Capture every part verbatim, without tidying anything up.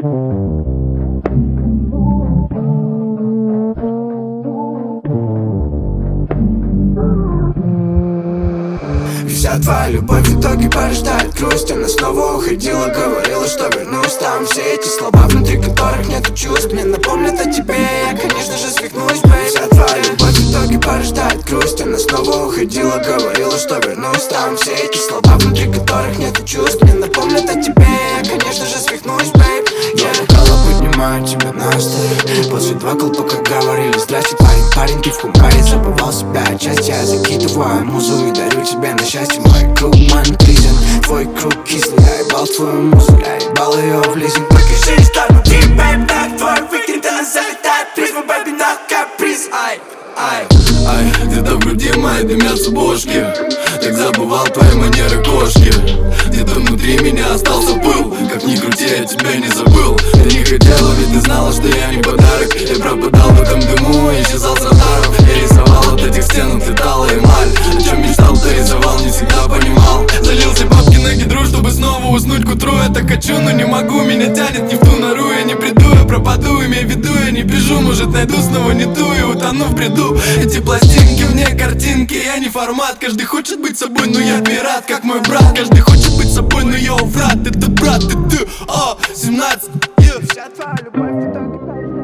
Вся твоя любовь в итоге порождает грусть. Она снова уходила, говорила, что вернусь. Там все эти слова, внутри которых нету чувств, мне напомнят о тебе, я, конечно же, свихнусь, бэй. Вся твоя любовь в итоге порождает грусть. Она снова уходила, говорила, что вернусь. Там все эти слова, внутри которых нету чувств, мне напомнят о тебе, я, конечно же, свихнусь, бэй. Я бокала поднимаю тебя на столе. После два колпака говорили: здрасте, парень, парень, ты в кумаре. Забывал себя, часть я закидываю музу и дарю тебе на счастье. Мой круг мантризен, твой круг кислый. Я ебал твою музу, я ебал ее в лизинг. Покажи старт внутри, бэйб, так твой выкид, она залетает. Призма, бэйби, на каприз, ай, ай. Ай, где-то в груди моей дымятся бошки. Так забывал твои манеры кошки. Где-то внутри меня остался пыл. Как ни крути, я тебя не забыл. Ты не хотела, ведь ты знала, что я не подарок. Я пропадал в этом дыму и исчезал с радаров. Я рисовал от этих стен, цветала эмаль. О чем мечтал, ты рисовал, не всегда понимал. Залился бабки на гидру, чтобы снова уснуть к утру. Я так хочу, но не могу, меня тянет не в ту нору. Я не приду, я пропаду, имей в виду, я не бежу. Может найду снова не ту и утону в бреду. Эти пластинки мне картинки, я не формат. Каждый хочет быть собой, но я пират, как мой брат. Каждый хочет быть собой, но я врат. Это брат, ты ты, а, семнадцать, yeah. Вся твоя любовь в итоге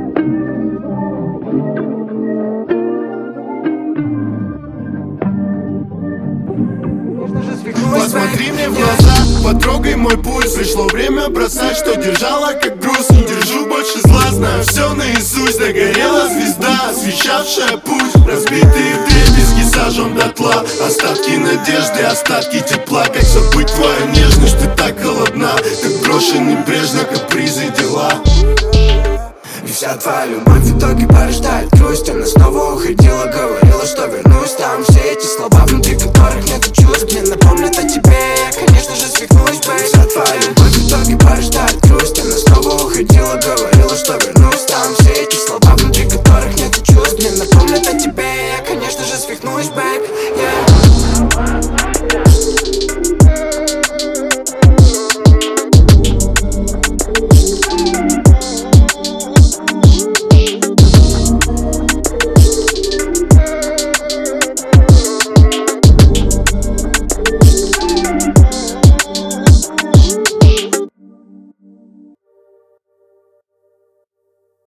Посмотри мне в глаза, потрогай мой пульс. Пришло время бросать, что держала как груз. Не держу больше зла, знаю все наизусть. Догорела звезда, освещавшая путь. Разбитые вдребезги сожжем дотла. Остатки надежды, остатки тепла. Как забыть твою нежность, ты так холодна. Так брошен небрежно капризы дела. И вся твоя любовь в итоге порождает грусть. Она снова уходила, говорила, что вернусь. Там все эти слова, внутри которых нету чувств, мне напомнят о тебе, я, конечно